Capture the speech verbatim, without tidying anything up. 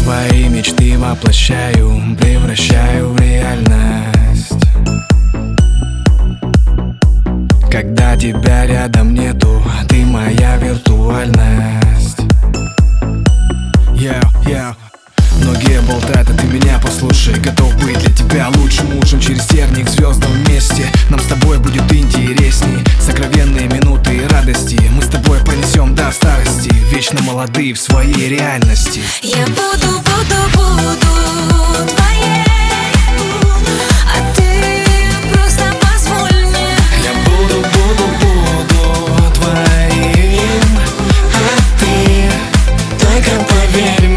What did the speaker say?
Свои мечты воплощаю, превращаю в реальность. Когда тебя рядом нету, ты моя виртуальность. Yeah, yeah. Многие болтают, а ты меня послушай. Готов быть для тебя лучшим мужем. Через терник к звездам вместе. Нам с тобой будет интересней. Сокровенные минуты и радости мы с тобой пронесем до старости. Вечно молодые в своей реальности. Я буду, буду, буду твоей, а ты просто позволь мне. Я буду, буду, буду твоим, а ты только поверь мне.